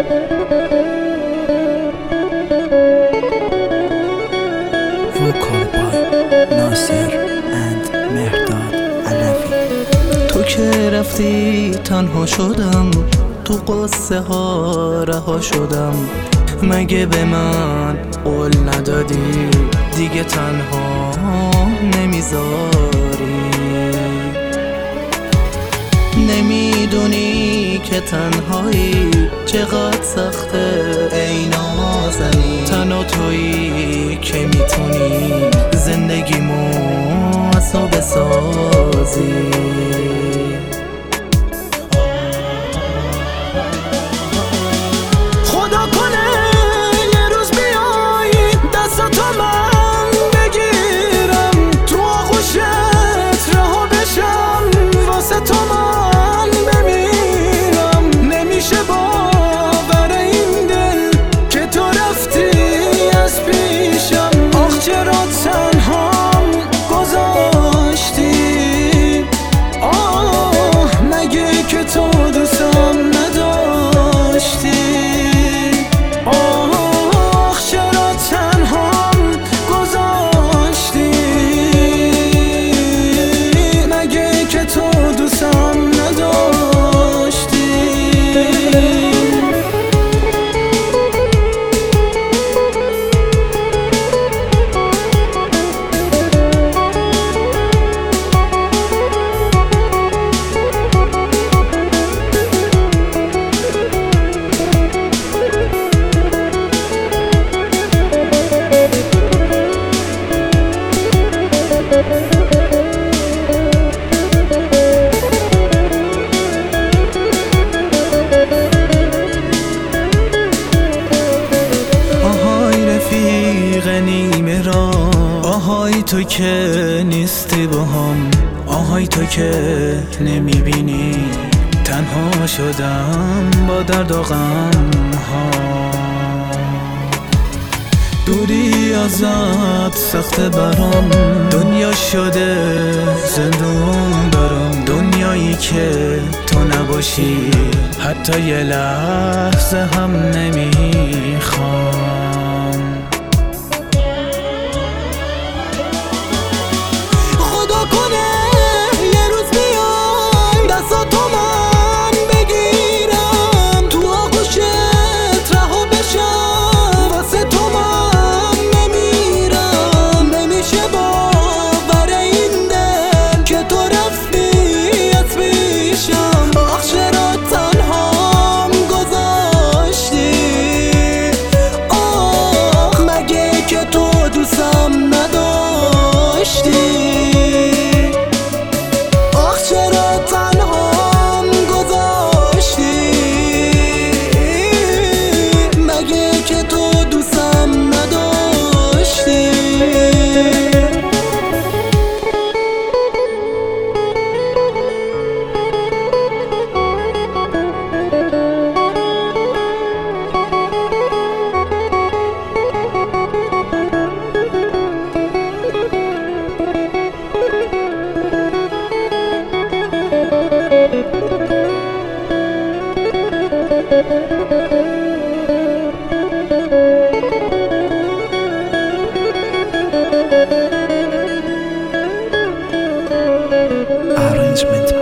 Vocal by ناصر and مهرداد علوی. تو که رفتی تنها شدم، تو قصه ها رها شدم. مگه به من قول ندادی دیگه تنها نمیذاری؟ نمیدونی که تنهایی چقدر سخته ای نازنی؟ تنها تویی که میتونی زندگیمو اصلا بسازی. خدا کنه یه روز بیای دستاتو من بگیرم، تو آغوشت رها بشم، واسه تو من بمیرم. نمیشه باور این دل که تو رفتی از پیشم. آخ چرا تنهام گذاشتی؟ آه مگه که تو دوستم نداشتی؟ نیمه را آهای تو که نیستی با هم، آهای تو که نمیبینی تنها شدم با درد و غم ها. دوری ازت سخته برام، دنیا شده زندون برام. دنیایی که تو نباشی حتی یه لحظه هم نمیخوام. Arrangement